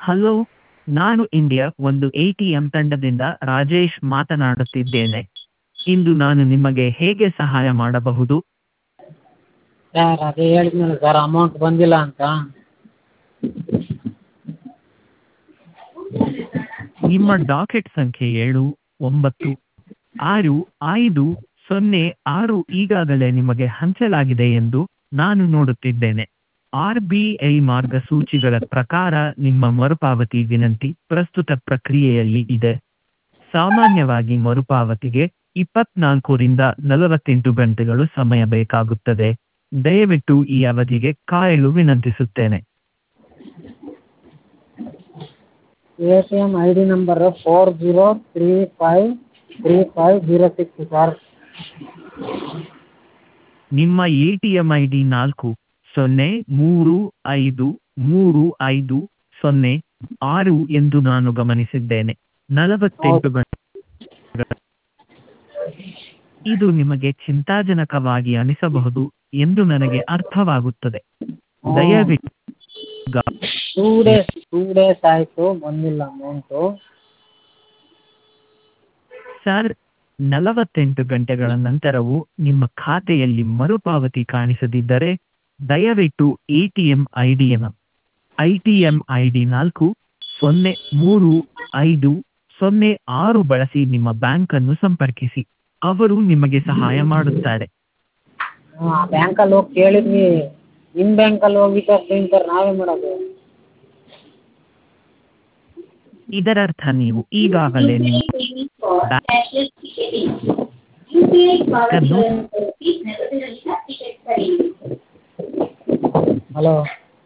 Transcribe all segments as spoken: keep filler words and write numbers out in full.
Hello, ನಾನು India ಒಂದು ATM ತಂಡದಿಂದ ರಾಜೇಶ್ ಮಾತನಾಡುತ್ತಿದ್ದೇನೆ. ಇಂದು ನಾನು ನಿಮಗೆ ಹೇಗೆ ಸಹಾಯ ಮಾಡಬಹುದು? ಸರ್ ಅದೇ ಹೇಳಿದ್ನಲ್ಲ ಸರ್ ಅಮೌಂಟ್ ಬಂದಿಲ್ಲ ಅಂತ. ನಿಮ್ಮ ಡಾಕೆಟ್ ಸಂಖ್ಯೆ ಏಳು ಒಂಬತ್ತು ಆರು ಐದು ಸೊನ್ನೆ ಆರು ಈಗಾಗಲೇ ನಿಮಗೆ ಹಂಚಲಾಗಿದೆ ಎಂದು ನಾನು ನೋಡುತ್ತಿದ್ದೇನೆ. ಆರ್ ಬಿ ಐ ಮಾರ್ಗಸೂಚಿಗಳ ಪ್ರಕಾರ ನಿಮ್ಮ ಮರುಪಾವತಿ ವಿನಂತಿ ಪ್ರಸ್ತುತ ಪ್ರಕ್ರಿಯೆಯಲ್ಲಿ ಇದೆ. ಸಾಮಾನ್ಯವಾಗಿ ಮರುಪಾವತಿಗೆ ಇಪ್ಪತ್ನಾಲ್ಕರಿಂದ ನಲವತ್ತೆಂಟು ಗಂಟೆಗಳು ಸಮಯ ಬೇಕಾಗುತ್ತದೆ. ದಯವಿಟ್ಟು ಈ ಅವಧಿಗೆ ಕಾಯಲು ವಿನಂತಿಸುತ್ತೇನೆ. A T M I D number four zero three five three five zero six sir. ನಿಮ್ಮ A T M I D ನಾಲ್ಕು ಸೊನ್ನೆ ಮೂರು ಐದು ಮೂರು ಐದು ಸೊನ್ನೆ ಆರು ಎಂದು ನಾನು ಗಮನಿಸಿದ್ದೇನೆ. ನಲವತ್ತೆಂಟು ಗಂಟೆ ಇದು ನಿಮಗೆ ಚಿಂತಾಜನಕವಾಗಿ ಅನಿಸಬಹುದು ಎಂದು ನನಗೆ ಅರ್ಥವಾಗುತ್ತದೆ. ದಯವಿಟ್ಟು ಟೂ ಡೇಸ್ ಟೂ ಡೇಸ್ ಆಯಿತು ಬಂದಿಲ್ಲ ಅಮೌಂಟು. ಸರ್, ನಲವತ್ತೆಂಟು ಗಂಟೆಗಳ ನಂತರವೂ ನಿಮ್ಮ ಖಾತೆಯಲ್ಲಿ ಮರುಪಾವತಿ ಕಾಣಿಸದಿದ್ದರೆ ದಯವಿಟ್ಟು ಎ ಟಿ ಎಂ ಐ ಡಿಯನ್ನು I T M I D ನಾಲ್ಕು ಸೊನ್ನೆ ಮೂರು ಐದು ಸೊನ್ನೆ ಆರು ಬಳಸಿ ನಿಮ್ಮ ಬ್ಯಾಂಕನ್ನು ಸಂಪರ್ಕಿಸಿ. ಅವರು ನಿಮಗೆ ಸಹಾಯ ಮಾಡುತ್ತಾರೆ. ಹಾಂ ಬ್ಯಾಂಕಲ್ಲಿ ಹೋಗಿ ಕೇಳಿದ್ವಿ. ನಿಮ್ಮ ಬ್ಯಾಂಕಲ್ಲಿ ಹೋಗಿ ಸರ್ ನಾವೇ ಮಾಡೋದು. ಇದರರ್ಥ ನೀವು ಈಗಾಗಲೇ ನಿಮ್ಮ ಬ್ಯಾಂಕನ್ನು ಹಲೋ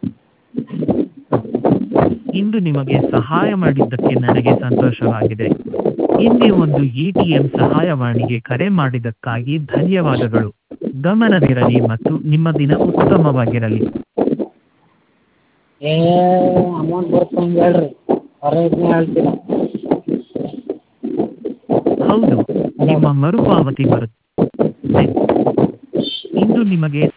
ಇಂದು ನಿಮಗೆ ಸಹಾಯ ಮಾಡಿದ್ದಕ್ಕೆ ನನಗೆ ಸಂತೋಷವಾಗಿದೆ. ಹಿಂದೆ ಒಂದು ಎ ಟಿ ಎಂ ಸಹಾಯವಾಣಿಗೆ ಕರೆ ಮಾಡಿದ್ದಕ್ಕಾಗಿ ಧನ್ಯವಾದಗಳು. ಗಮನವಿರಲಿ ಮತ್ತು ನಿಮ್ಮ ದಿನ ಉತ್ತಮವಾಗಿರಲಿ. ಏ ಅಮೌಂಟ್ ಬರುತ್ತೆ ಹಂಗೆ ಹೇಳ್ರಿ, ಹೊರಗೆ ಹೇಳ್ತೀರ. ಹೌದು, ನಿಮ್ಮ ಮರುಪಾವತಿ ಬರುತ್ತೆ. ಇಂದು ನಿಮಗೆ